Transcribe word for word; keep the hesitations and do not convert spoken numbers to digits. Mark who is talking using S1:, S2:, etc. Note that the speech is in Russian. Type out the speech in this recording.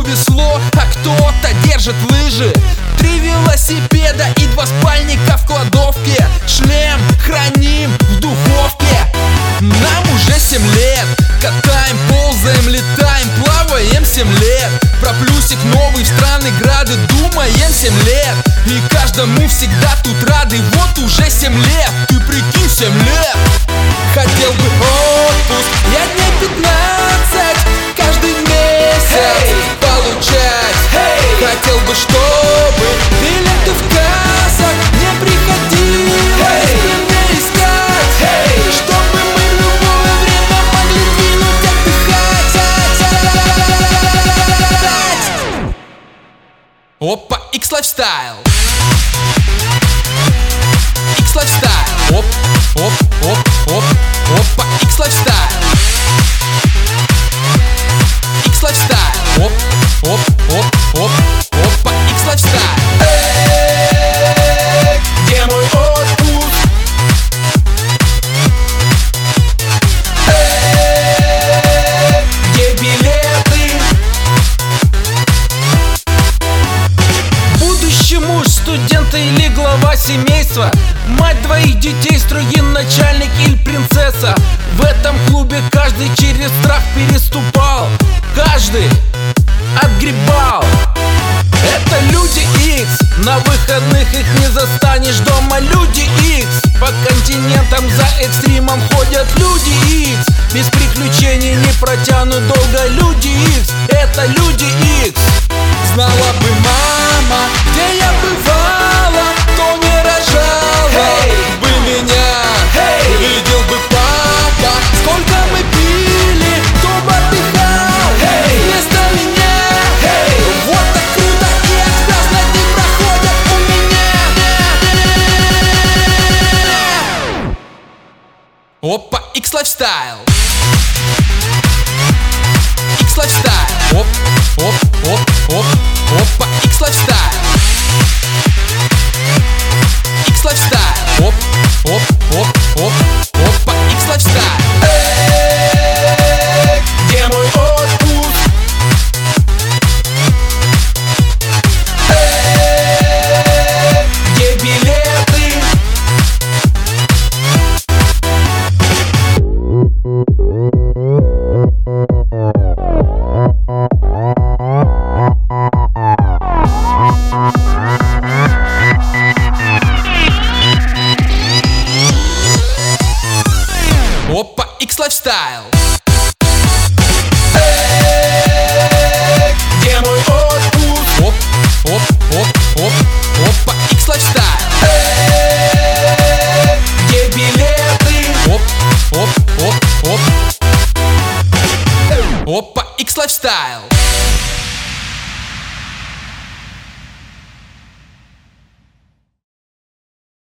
S1: кому весло, а кто-то держит лыжи. Три велосипеда и два спальника в кладовке. Шлем храним в духовке. Нам уже семь лет. Катаем, ползаем, летаем, плаваем семь лет. Про плюсик новый в страны грады думаем семь лет. И каждому всегда тут рады. Вот уже семь лет. Ты прикинь, семь лет. Хотел бы отпуск, я дней пятнадцать каждый месяц hey! Получать hey! Хотел бы, чтобы билеты в кассах не приходилось hey! Мне искать hey! Чтобы мы в любое время могли двинуть, отдыхать. Опа, X-Lifestyle. X-Lifestyle. Оп, оп, оп, оп, опа, X-Lifestyle. X-Lifestyle. Оп, оп, оп, оп, опа, X-Lifestyle. Эй, где мой отпуск? Эй, где билеты? Будущий муж, студента или глава семейства, мать двоих детей, струин начальник или принцесса. В этом клубе каждый через страх переступал, каждый отгребал. Это Люди Икс, на выходных их не застанешь дома. Люди Икс, по континентам за экстримом ходят Люди Икс. Без приключений не протянут долго Люди Икс. Это Люди Икс. Знала бы мама, где я бывала, то не рожала hey! Бы меня hey! Видел бы папа, сколько мы пили, кто бы отдыхал hey! Вместо меня hey! Вот так круто, и отвязно дни проходят у меня. Опа, X-Lifestyle. X-Lifestyle. Оп, оп, оп, оп, опа, X-Lifestyle. X-Lifestyle. Оп, оп, оп, оп, опа, X-Lifestyle. Эй, где мой отпуск? Эй, где билеты? Опа, X-Lifestyle. Эй, где мой отпуск? Оп, оп, оп, оп, опа, X-Lifestyle. Эй, где билеты? Оп, оп, оп, оп, опа, X-Lifestyle.